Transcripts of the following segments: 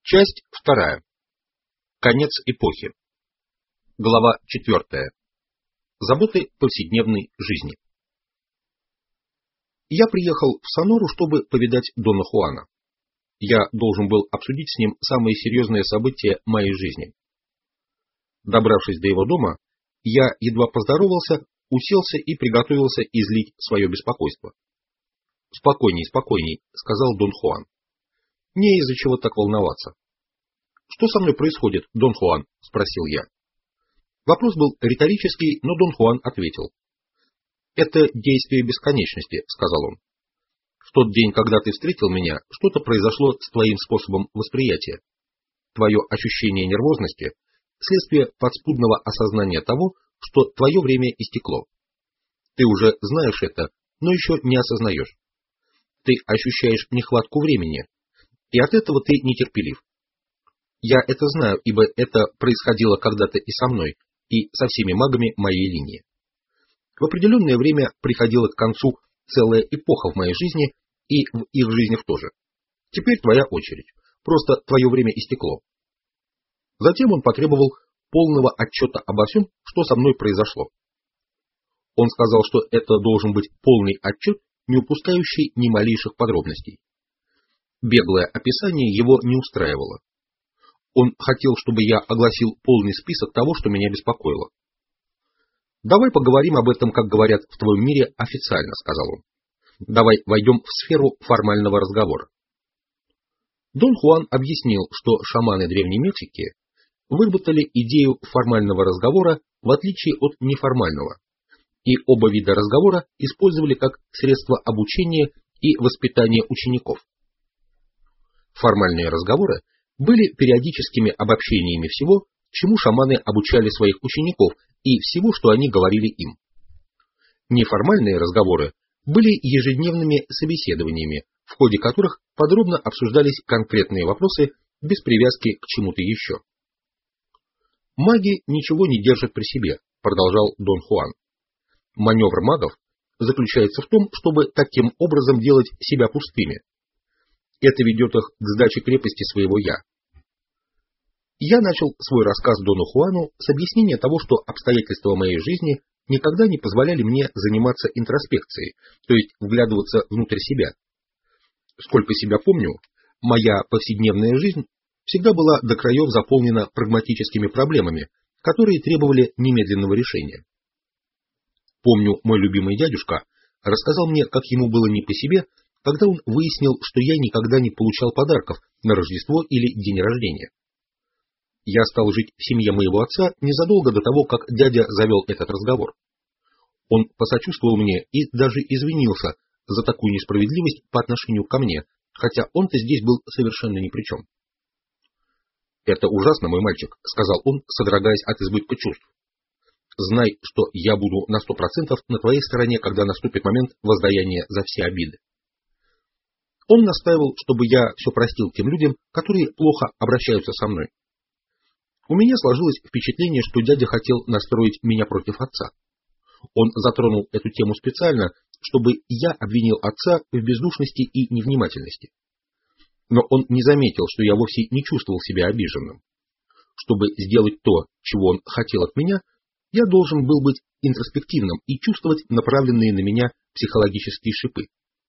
Часть 2. Конец эпохи. Глава 4. Заботы повседневной жизни. Я приехал в Сонору, чтобы повидать Дона Хуана. Я должен был обсудить с ним самые серьезные события моей жизни. Добравшись до его дома, я едва поздоровался, уселся и приготовился излить свое беспокойство. «Спокойней, спокойней», — сказал Дон Хуан. «Не из-за чего так волноваться». «Что со мной происходит, Дон Хуан?» — спросил я. Вопрос был риторический, но Дон Хуан ответил. «Это действие бесконечности», — сказал он. «В тот день, когда ты встретил меня, что-то произошло с твоим способом восприятия. Твое ощущение нервозности — следствие подспудного осознания того, что твое время истекло. Ты уже знаешь это, но еще не осознаешь. Ты ощущаешь нехватку времени, и от этого ты нетерпелив. Я это знаю, ибо это происходило когда-то и со мной, и со всеми магами моей линии. В определенное время приходила к концу целая эпоха в моей жизни, и в их жизнях тоже. Теперь твоя очередь, просто твое время истекло». Затем он потребовал полного отчета обо всем, что со мной произошло. Он сказал, что это должен быть полный отчет, не упускающий ни малейших подробностей. Беглое описание его не устраивало. Он хотел, чтобы я огласил полный список того, что меня беспокоило. «Давай поговорим об этом, как говорят в твоем мире, официально», — сказал он. «Давай войдем в сферу формального разговора». Дон Хуан объяснил, что шаманы Древней Мексики выработали идею формального разговора в отличие от неформального, и оба вида разговора использовали как средство обучения и воспитания учеников. Формальные разговоры были периодическими обобщениями всего, чему шаманы обучали своих учеников, и всего, что они говорили им. Неформальные разговоры были ежедневными собеседованиями, в ходе которых подробно обсуждались конкретные вопросы без привязки к чему-то еще. «Маги ничего не держат при себе», — продолжал Дон Хуан. «Маневр магов заключается в том, чтобы таким образом делать себя пустыми. Это ведет их к сдаче крепости своего «я». Я начал свой рассказ Дону Хуану с объяснения того, что обстоятельства моей жизни никогда не позволяли мне заниматься интроспекцией, то есть вглядываться внутрь себя. Сколько себя помню, моя повседневная жизнь всегда была до краев заполнена прагматическими проблемами, которые требовали немедленного решения. Помню, мой любимый дядюшка рассказал мне, как ему было не по себе, когда он выяснил, что я никогда не получал подарков на Рождество или день рождения. Я стал жить в семье моего отца незадолго до того, как дядя завел этот разговор. Он посочувствовал мне и даже извинился за такую несправедливость по отношению ко мне, хотя он-то здесь был совершенно ни при чем. «Это ужасно, мой мальчик», — сказал он, содрогаясь от избытка чувств. «Знай, что я буду на 100% на твоей стороне, когда наступит момент воздаяния за все обиды». Он настаивал, чтобы я все простил тем людям, которые плохо обращаются со мной. У меня сложилось впечатление, что дядя хотел настроить меня против отца. Он затронул эту тему специально, чтобы я обвинил отца в бездушности и невнимательности. Но он не заметил, что я вовсе не чувствовал себя обиженным. Чтобы сделать то, чего он хотел от меня, я должен был быть интроспективным и чувствовать направленные на меня психологические шипы.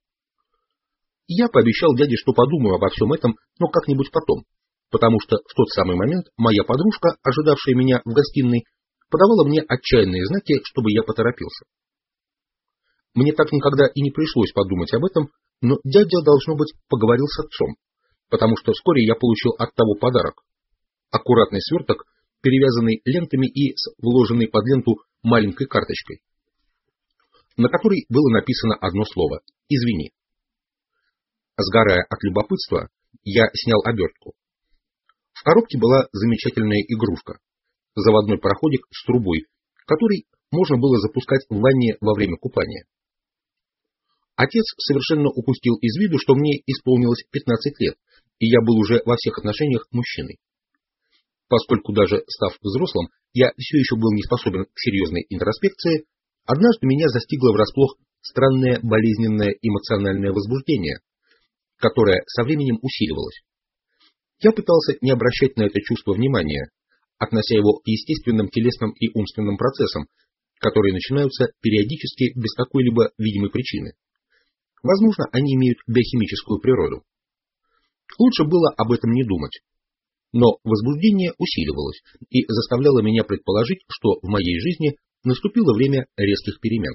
Я пообещал дяде, что подумаю обо всем этом, но как-нибудь потом, потому что в тот самый момент моя подружка, ожидавшая меня в гостиной, подавала мне отчаянные знаки, чтобы я поторопился. Мне так никогда и не пришлось подумать об этом, но дядя, должно быть, поговорил с отцом, потому что вскоре я получил от того подарок. Аккуратный сверток, перевязанный лентами и с вложенной под ленту маленькой карточкой, на которой было написано одно слово «Извини». Сгорая от любопытства, я снял обертку. В коробке была замечательная игрушка, заводной пароходик с трубой, который можно было запускать в ванне во время купания. Отец совершенно упустил из виду, что мне исполнилось 15 лет, и я был уже во всех отношениях мужчиной. Поскольку даже став взрослым, я все еще был не способен к серьезной интроспекции, однажды меня застигло врасплох странное болезненное эмоциональное возбуждение, которое со временем усиливалось. Я пытался не обращать на это чувство внимания, относя его к естественным телесным и умственным процессам, которые начинаются периодически без какой-либо видимой причины. Возможно, они имеют биохимическую природу. Лучше было об этом не думать. Но возбуждение усиливалось и заставляло меня предположить, что в моей жизни наступило время резких перемен.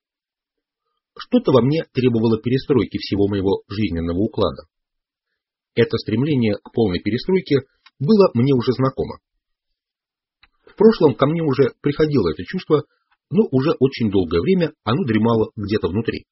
Что-то во мне требовало перестройки всего моего жизненного уклада. Это стремление к полной перестройке было мне уже знакомо. В прошлом ко мне уже приходило это чувство, но уже очень долгое время оно дремало где-то внутри.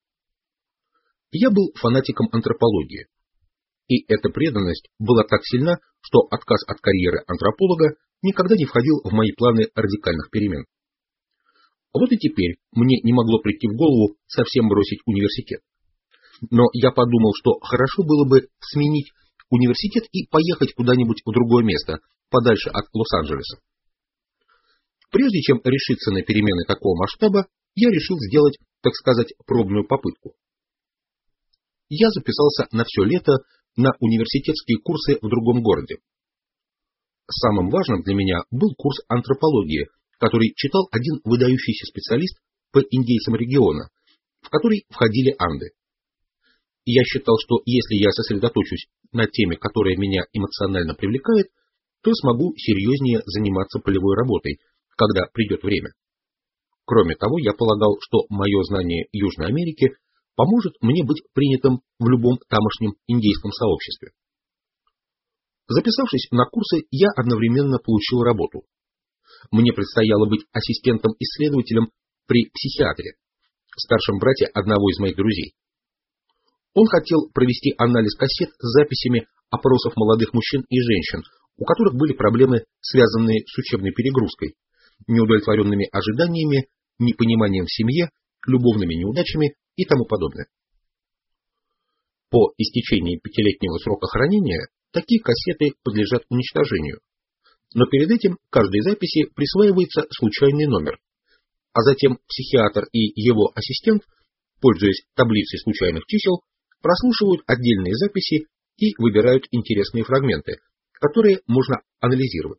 Я был фанатиком антропологии, и эта преданность была так сильна, что отказ от карьеры антрополога никогда не входил в мои планы радикальных перемен. Вот и теперь мне не могло прийти в голову совсем бросить университет. Но я подумал, что хорошо было бы сменить университет и поехать куда-нибудь в другое место, подальше от Лос-Анджелеса. Прежде чем решиться на перемены такого масштаба, я решил сделать, так сказать, пробную попытку. Я записался на все лето на университетские курсы в другом городе. Самым важным для меня был курс антропологии, который читал один выдающийся специалист по индейцам региона, в который входили Анды. Я считал, что если я сосредоточусь на теме, которая меня эмоционально привлекает, то смогу серьезнее заниматься полевой работой, когда придет время. Кроме того, я полагал, что мое знание Южной Америки поможет мне быть принятым в любом тамошнем индейском сообществе. Записавшись на курсы, я одновременно получил работу. Мне предстояло быть ассистентом-исследователем при психиатре, старшем брате одного из моих друзей. Он хотел провести анализ кассет с записями опросов молодых мужчин и женщин, у которых были проблемы, связанные с учебной перегрузкой, неудовлетворенными ожиданиями, непониманием в семье, любовными неудачами и тому подобное. По истечении 5-летнего срока хранения такие кассеты подлежат уничтожению, но перед этим каждой записи присваивается случайный номер, а затем психиатр и его ассистент, пользуясь таблицей случайных чисел, прослушивают отдельные записи и выбирают интересные фрагменты, которые можно анализировать.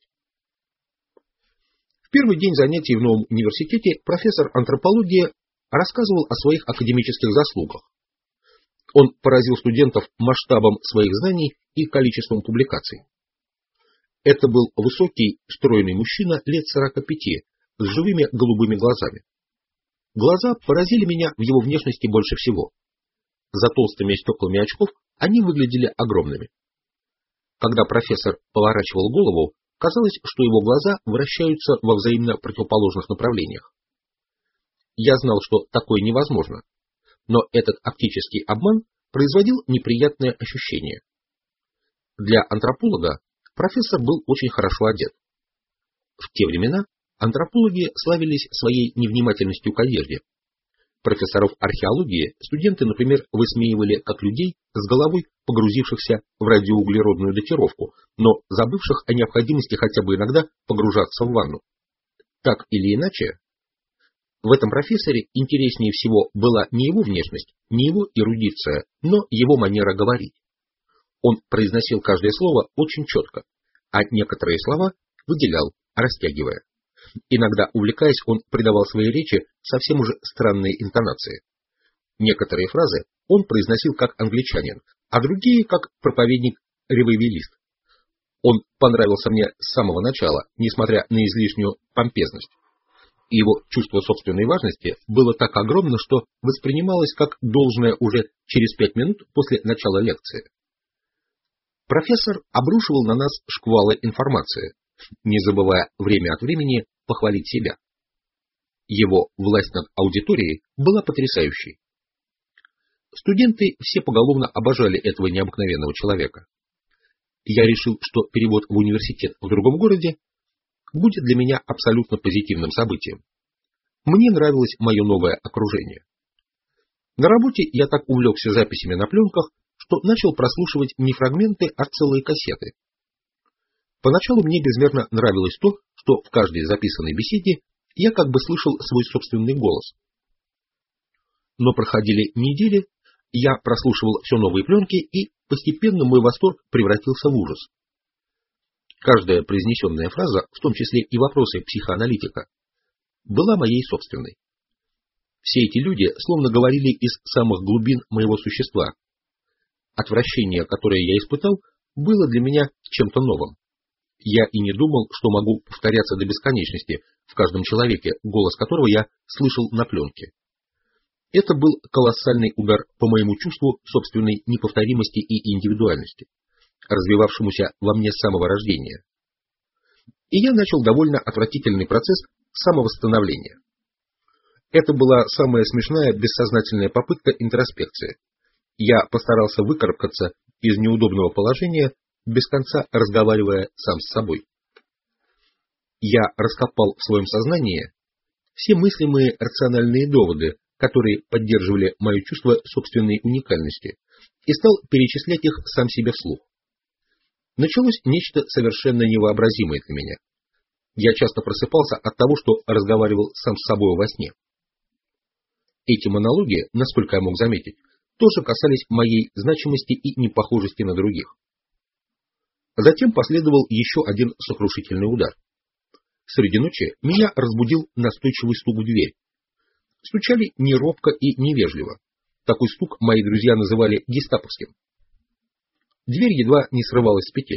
В первый день занятий в новом университете профессор антропологии рассказывал о своих академических заслугах. Он поразил студентов масштабом своих знаний и количеством публикаций. Это был высокий, стройный мужчина лет 45, с живыми голубыми глазами. Глаза поразили меня в его внешности больше всего. За толстыми стеклами очков они выглядели огромными. Когда профессор поворачивал голову, казалось, что его глаза вращаются во взаимно противоположных направлениях. Я знал, что такое невозможно, но этот оптический обман производил неприятное ощущение. Для антрополога профессор был очень хорошо одет. В те времена антропологи славились своей невнимательностью к одежде. Профессоров археологии студенты, например, высмеивали как людей с головой, погрузившихся в радиоуглеродную датировку, но забывших о необходимости хотя бы иногда погружаться в ванну. Так или иначе, в этом профессоре интереснее всего была не его внешность, не его эрудиция, но его манера говорить. Он произносил каждое слово очень четко, а некоторые слова выделял, растягивая. Иногда, увлекаясь, он придавал своей речи совсем уже странные интонации. Некоторые фразы он произносил как англичанин, а другие как проповедник-ревайвалист. Он понравился мне с самого начала, несмотря на излишнюю помпезность. Его чувство собственной важности было так огромно, что воспринималось как должное уже через 5 минут после начала лекции. Профессор обрушивал на нас шквалы информации, не забывая время от времени похвалить себя. Его власть над аудиторией была потрясающей. Студенты все поголовно обожали этого необыкновенного человека. Я решил, что перевод в университет в другом городе будет для меня абсолютно позитивным событием. Мне нравилось мое новое окружение. На работе я так увлекся записями на пленках, что начал прослушивать не фрагменты, а целые кассеты. Поначалу мне безмерно нравилось то, что в каждой записанной беседе я как бы слышал свой собственный голос. Но проходили недели, я прослушивал все новые пленки, и постепенно мой восторг превратился в ужас. Каждая произнесенная фраза, в том числе и вопросы психоаналитика, была моей собственной. Все эти люди словно говорили из самых глубин моего существа. Отвращение, которое я испытал, было для меня чем-то новым. Я и не думал, что могу повторяться до бесконечности в каждом человеке, голос которого я слышал на пленке. Это был колоссальный удар по моему чувству собственной неповторимости и индивидуальности, развивавшемуся во мне с самого рождения. И я начал довольно отвратительный процесс самовосстановления. Это была самая смешная бессознательная попытка интроспекции. Я постарался выкарабкаться из неудобного положения, без конца разговаривая сам с собой. Я раскопал в своем сознании все мыслимые рациональные доводы, которые поддерживали мое чувство собственной уникальности, и стал перечислять их сам себе вслух. Началось нечто совершенно невообразимое для меня. Я часто просыпался от того, что разговаривал сам с собой во сне. Эти монологи, насколько я мог заметить, тоже касались моей значимости и непохожести на других. Затем последовал еще один сокрушительный удар. Среди ночи меня разбудил настойчивый стук в дверь. Стучали не робко и невежливо. Такой стук мои друзья называли гестаповским. Дверь едва не срывалась с петель.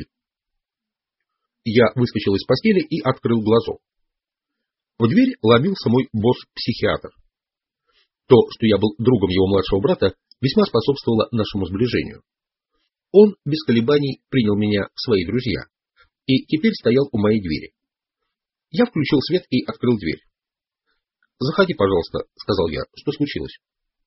Я выскочил из постели и открыл глазок. В дверь ломился мой босс-психиатр. То, что я был другом его младшего брата, весьма способствовало нашему сближению. Он без колебаний принял меня в свои друзья и теперь стоял у моей двери. Я включил свет и открыл дверь. «Заходи, пожалуйста», — сказал я. «Что случилось?»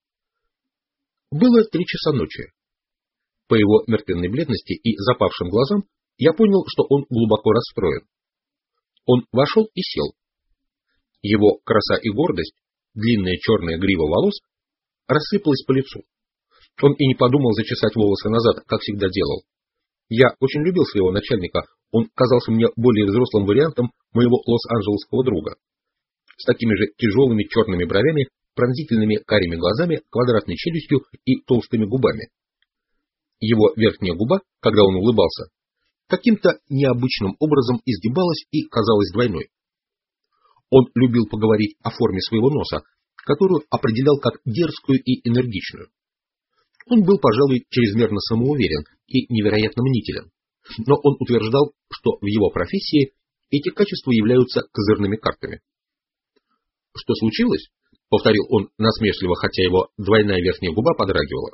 Было 3 часа ночи. По его мертвенной бледности и запавшим глазам я понял, что он глубоко расстроен. Он вошел и сел. Его краса и гордость, длинная черная грива волос, рассыпалась по лицу. Он и не подумал зачесать волосы назад, как всегда делал. Я очень любил своего начальника, он казался мне более взрослым вариантом моего лос-анджелесского друга. С такими же тяжелыми черными бровями, пронзительными карими глазами, квадратной челюстью и толстыми губами. Его верхняя губа, когда он улыбался, каким-то необычным образом изгибалась и казалась двойной. Он любил поговорить о форме своего носа, которую определял как дерзкую и энергичную. Он был, пожалуй, чрезмерно самоуверен и невероятно мнителен, но он утверждал, что в его профессии эти качества являются козырными картами. «Что случилось?» — повторил он насмешливо, хотя его двойная верхняя губа подрагивала.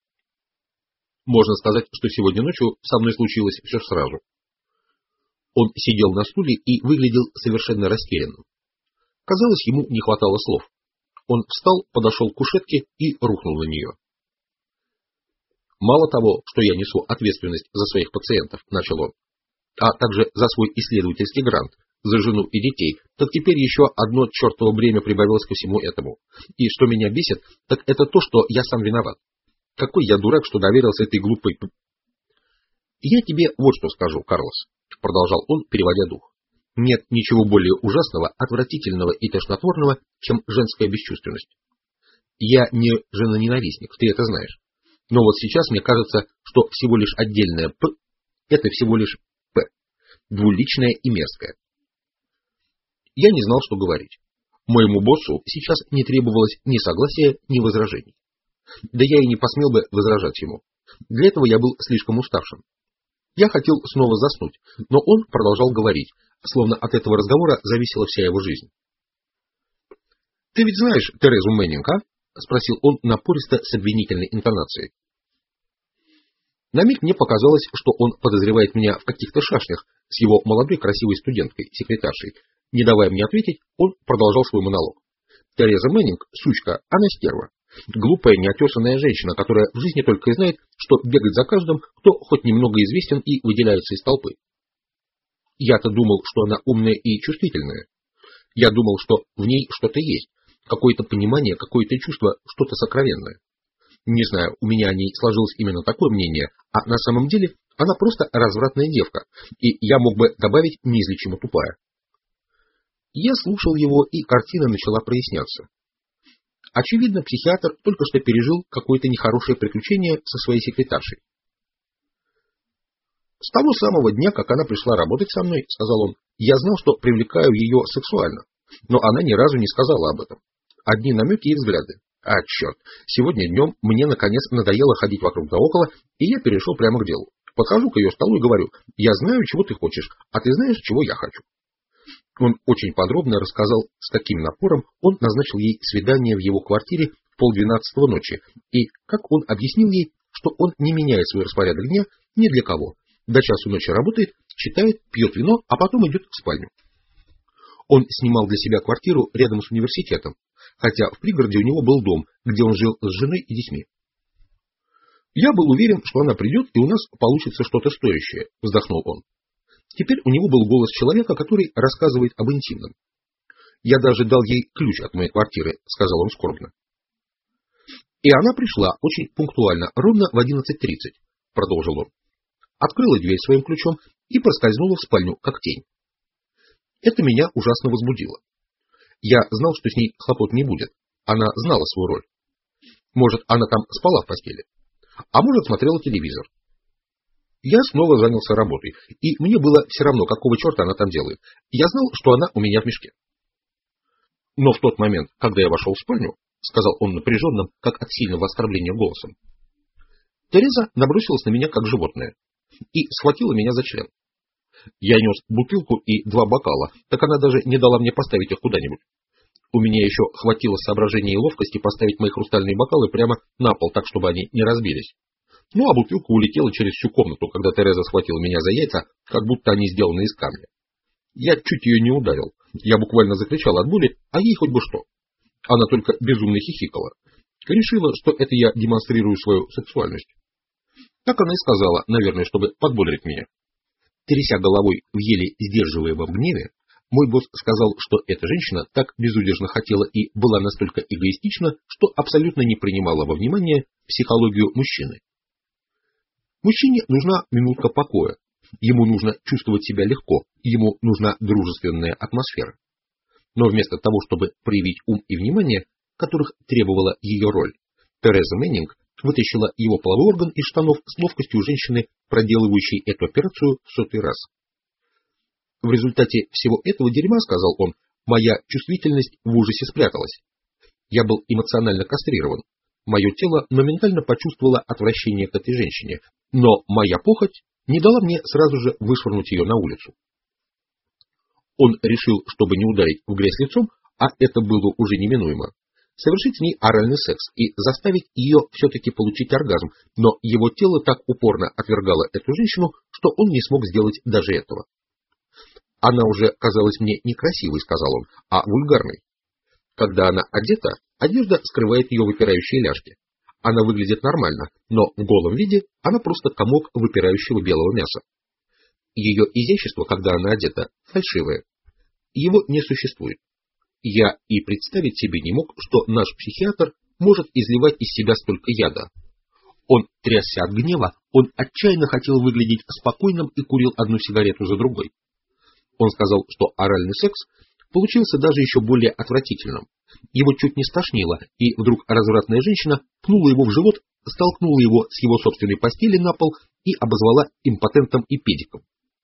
«Можно сказать, что сегодня ночью со мной случилось все сразу». Он сидел на стуле и выглядел совершенно растерянным. Казалось, ему не хватало слов. Он встал, подошел к кушетке и рухнул на нее. «Мало того, что я несу ответственность за своих пациентов», — начал он, «а также за свой исследовательский грант, за жену и детей, так теперь еще одно чертово бремя прибавилось ко всему этому. И что меня бесит, так это то, что я сам виноват. Какой я дурак, что доверился этой глупой...» «Я тебе вот что скажу, Карлос», — продолжал он, переводя дух. «Нет ничего более ужасного, отвратительного и тошнотворного, чем женская бесчувственность. Я не женоненавистник, ты это знаешь. Но вот сейчас мне кажется, что всего лишь отдельное «п» — это всего лишь «п», двуличное и мерзкое». Я не знал, что говорить. Моему боссу сейчас не требовалось ни согласия, ни возражений. Да я и не посмел бы возражать ему. Для этого я был слишком уставшим. Я хотел снова заснуть, но он продолжал говорить, словно от этого разговора зависела вся его жизнь. «Ты ведь знаешь Терезу Мэннинг, а?» — спросил он напористо с обвинительной интонацией. На миг мне показалось, что он подозревает меня в каких-то шашнях с его молодой красивой студенткой, секретаршей. Не давая мне ответить, он продолжал свой монолог. «Тереза Мэннинг — сучка, она стерва. Глупая, неотесанная женщина, которая в жизни только и знает, что бегать за каждым, кто хоть немного известен и выделяется из толпы. Я-то думал, что она умная и чувствительная. Я думал, что в ней что-то есть, какое-то понимание, какое-то чувство, что-то сокровенное. Не знаю, у меня о ней сложилось именно такое мнение, а на самом деле она просто развратная девка, и я мог бы добавить неизлечимо тупая». Я слушал его, и картина начала проясняться. Очевидно, психиатр только что пережил какое-то нехорошее приключение со своей секретаршей. С того самого дня, как она пришла работать со мной, сказал он, я знал, что привлекаю ее сексуально, но она ни разу не сказала об этом. Одни намеки и взгляды. А, черт, сегодня днем мне наконец надоело ходить вокруг да около, и я перешел прямо к делу. Подхожу к ее столу и говорю, я знаю, чего ты хочешь, а ты знаешь, чего я хочу. Он очень подробно рассказал, с каким напором он назначил ей свидание в его квартире в 11:30 ночи, и как он объяснил ей, что он не меняет свой распорядок дня ни для кого. До часу ночи работает, читает, пьет вино, а потом идет в спальню. Он снимал для себя квартиру рядом с университетом, хотя в пригороде у него был дом, где он жил с женой и детьми. «Я был уверен, что она придет, и у нас получится что-то стоящее», — вздохнул он. Теперь у него был голос человека, который рассказывает об интимном. «Я даже дал ей ключ от моей квартиры», — сказал он скорбно. «И она пришла очень пунктуально, ровно в 11:30, — продолжил он. Открыла дверь своим ключом и проскользнула в спальню, как тень. Это меня ужасно возбудило. Я знал, что с ней хлопот не будет. Она знала свою роль. Может, она там спала в постели, а может, смотрела телевизор. Я снова занялся работой, и мне было все равно, какого черта она там делает. Я знал, что она у меня в мешке. Но в тот момент, когда я вошел в спальню, — сказал он напряженным, как от сильного оскорбления голосом, Тереза набросилась на меня, как животное, и схватила меня за член. Я нес бутылку и 2 бокала, так она даже не дала мне поставить их куда-нибудь. У меня еще хватило соображения и ловкости поставить мои хрустальные бокалы прямо на пол, так, чтобы они не разбились. Ну, а бутылка улетела через всю комнату, когда Тереза схватила меня за яйца, как будто они сделаны из камня. Я чуть ее не ударил. Я буквально закричал от боли, а ей хоть бы что. Она только безумно хихикала. Решила, что это я демонстрирую свою сексуальность. Так она и сказала, наверное, чтобы подбодрить меня. Тряся головой в еле сдерживаемом гневе, мой босс сказал, что эта женщина так безудержно хотела и была настолько эгоистична, что абсолютно не принимала во внимание психологию мужчины. Мужчине нужна минутка покоя, ему нужно чувствовать себя легко, ему нужна дружественная атмосфера. Но вместо того, чтобы проявить ум и внимание, которых требовала ее роль, Тереза Мэннинг вытащила его половой орган из штанов с ловкостью женщины, проделывающей эту операцию в 100-й раз. В результате всего этого дерьма, сказал он, моя чувствительность в ужасе спряталась. Я был эмоционально кастрирован. Мое тело моментально почувствовало отвращение к этой женщине, но моя похоть не дала мне сразу же вышвырнуть ее на улицу. Он решил, чтобы не ударить в грязь лицом, а это было уже неминуемо, совершить с ней оральный секс и заставить ее все-таки получить оргазм, но его тело так упорно отвергало эту женщину, что он не смог сделать даже этого. Она уже казалась мне некрасивой, сказал он, а вульгарной. Когда она одета, одежда скрывает ее выпирающие ляжки. Она выглядит нормально, но в голом виде она просто комок выпирающего белого мяса. Ее изящество, когда она одета, фальшивое. Его не существует. Я и представить себе не мог, что наш психиатр может изливать из себя столько яда. Он трясся от гнева, он отчаянно хотел выглядеть спокойным и курил одну сигарету за другой. Он сказал, что оральный секс получился даже еще более отвратительным. Его чуть не стошнило, и вдруг развратная женщина пнула его в живот, столкнула его с его собственной постели на пол и обозвала импотентом и педиком.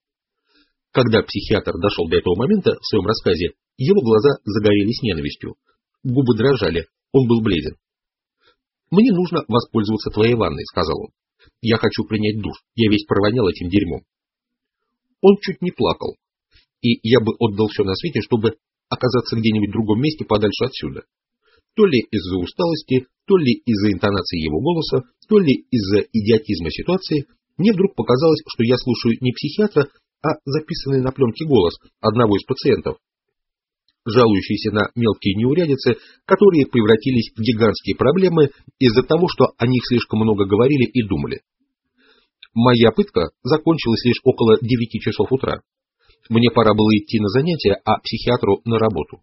Когда психиатр дошел до этого момента в своем рассказе, его глаза загорелись ненавистью, губы дрожали, он был бледен. «Мне нужно воспользоваться твоей ванной», — сказал он. «Я хочу принять душ, я весь провонял этим дерьмом». Он чуть не плакал, и я бы отдал все на свете, чтобы оказаться где-нибудь в другом месте подальше отсюда. То ли из-за усталости, то ли из-за интонации его голоса, то ли из-за идиотизма ситуации, мне вдруг показалось, что я слушаю не психиатра, а записанный на пленке голос одного из пациентов, жалующийся на мелкие неурядицы, которые превратились в гигантские проблемы из-за того, что о них слишком много говорили и думали. Моя пытка закончилась лишь около 9 часов утра. Мне пора было идти на занятия, а психиатру на работу.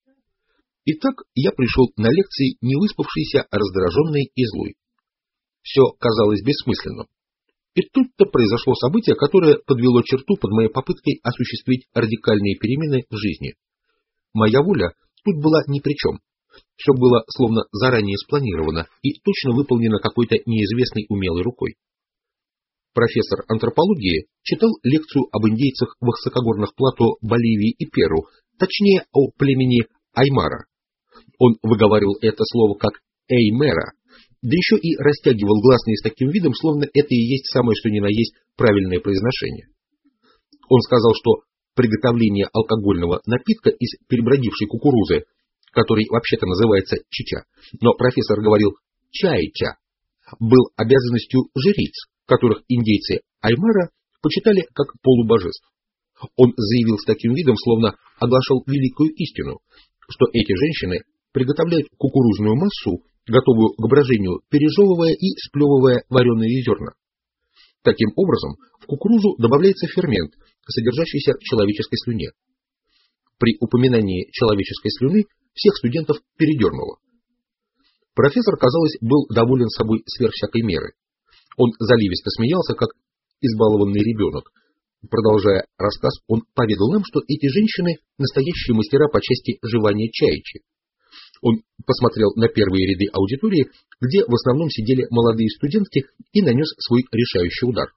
Итак, я пришел на лекции, не выспавшийся, раздраженный и злой. Все казалось бессмысленным. И тут-то произошло событие, которое подвело черту под моей попыткой осуществить радикальные перемены в жизни. Моя воля тут была ни при чем. Все было словно заранее спланировано и точно выполнено какой-то неизвестной умелой рукой. профессор антропологии, читал лекцию об индейцах в высокогорных плато Боливии и Перу, точнее о племени Аймара. Он выговаривал это слово как «эймера», да еще и растягивал гласные с таким видом, словно это и есть самое что ни на есть правильное произношение. Он сказал, что приготовление алкогольного напитка из перебродившей кукурузы, который вообще-то называется чича, но профессор говорил чайча, был обязанностью жриц, которых индейцы Аймара почитали как полубожеств. Он заявил с таким видом, словно оглашал великую истину, что эти женщины приготовляют кукурузную массу, готовую к брожению, пережевывая и сплевывая вареные зерна. Таким образом, в кукурузу добавляется фермент, содержащийся в человеческой слюне. При упоминании человеческой слюны всех студентов передернуло. Профессор, казалось, был доволен собой сверх всякой меры. Он заливисто смеялся, как избалованный ребенок. Продолжая рассказ, он поведал нам, что эти женщины – настоящие мастера по части жевания чаичи. Он посмотрел на первые ряды аудитории, где в основном сидели молодые студентки, и нанес свой решающий удар.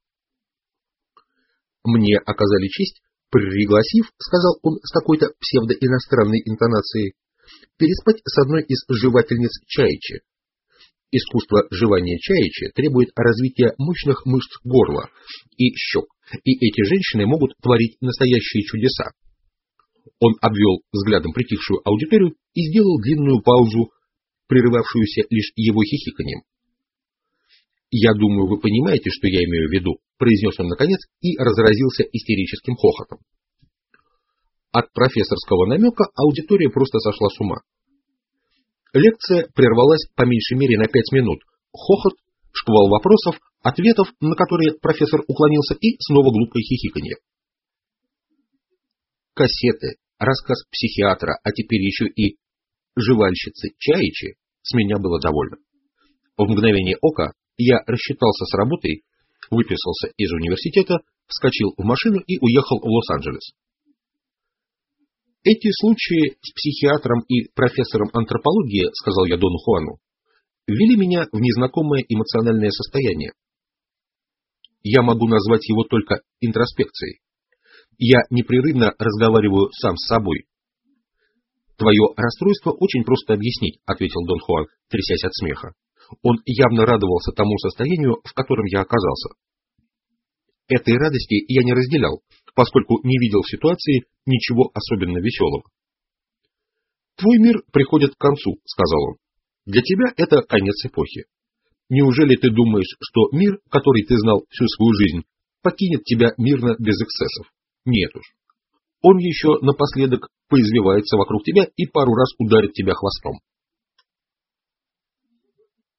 «Мне оказали честь, пригласив, — сказал он с какой-то псевдоиностранной интонацией, — переспать с одной из жевательниц чаичи. Искусство жевания чаичи требует развития мощных мышц горла и щек, и эти женщины могут творить настоящие чудеса». Он обвел взглядом притихшую аудиторию и сделал длинную паузу, прерывавшуюся лишь его хихиканьем. «Я думаю, вы понимаете, что я имею в виду», — произнес он наконец и разразился истерическим хохотом. От профессорского намека аудитория просто сошла с ума. Лекция прервалась по меньшей мере на 5 минут. Хохот, шквал вопросов, ответов, на которые профессор уклонился, и снова глупое хихиканье. Кассеты, рассказ психиатра, а теперь еще и жевальщицы чаичи, с меня было довольно. В мгновение ока я рассчитался с работой, выписался из университета, вскочил в машину и уехал в Лос-Анджелес. «Эти случаи с психиатром и профессором антропологии, — сказал я Дону Хуану, — ввели меня в незнакомое эмоциональное состояние. Я могу назвать его только интроспекцией. Я непрерывно разговариваю сам с собой». «Твое расстройство очень просто объяснить, — ответил Дон Хуан, трясясь от смеха. Он явно радовался тому состоянию, в котором я оказался. Этой радости я не разделял, поскольку не видел в ситуации ничего особенно веселого. «Твой мир приходит к концу, — сказал он. Для тебя это конец эпохи. Неужели ты думаешь, что мир, который ты знал всю свою жизнь, покинет тебя мирно без эксцессов? Нет уж. Он еще напоследок поизвивается вокруг тебя и пару раз ударит тебя хвостом.